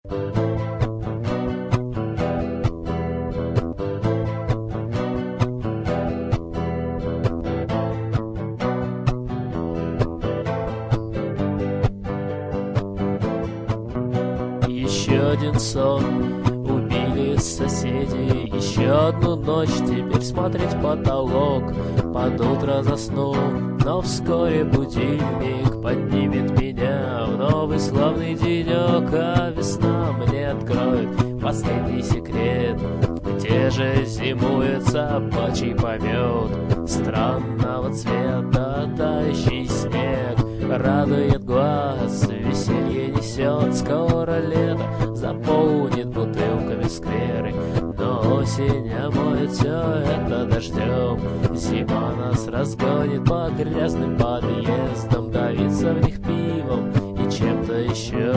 Еще один сон, убили соседи. Еще одну ночь, теперь смотреть в потолок. Под утро заснул, но вскоре будильник поднимет меня в новый славный денек. А весна мне откроет последний секрет, где же зимует собачий помет. Странного цвета тающий снег радует глаз, веселье несет. Скоро лето заполнит бутылками скверы, но осень омоет все это дождем. Зима нас разгонит по грязным подъездам, давиться в них пивом и чем-то еще.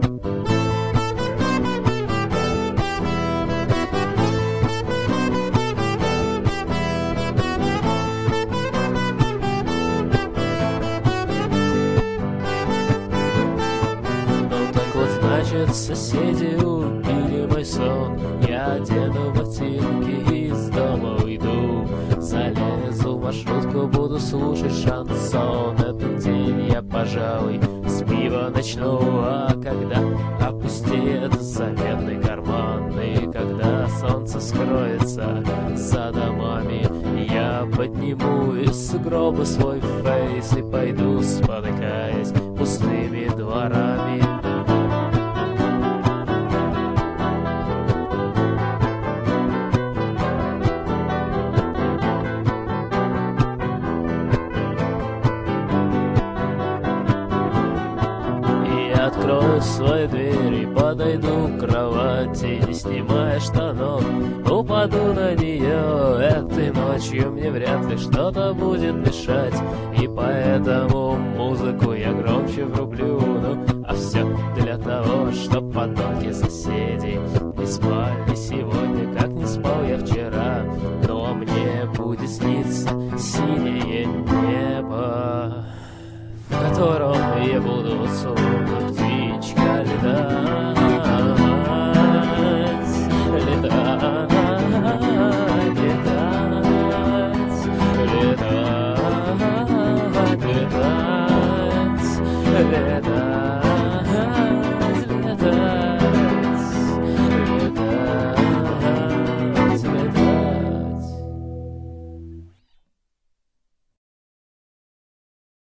Значит, соседи убили мой сон. Я одену ботинки и из дома уйду. Залезу в маршрутку, буду слушать шансон. Этот день я, пожалуй, с пива начну. А когда опустеет заветный карман, и когда солнце скроется за домами, я подниму из гроба свой фейс и пойду, спотыкаясь пустыми дворами. Открою свою дверь и подойду к кровати, не снимая штанов, упаду на нее. Этой ночью мне вряд ли что-то будет мешать, и поэтому музыку я громче врублю. Ну, а все для того, чтоб потомки соседей не спали сегодня, как не спал я вчера. Но мне будет сниться синее небо, в котором я буду словно птичка летать, летать, летать, летать, летать, летать.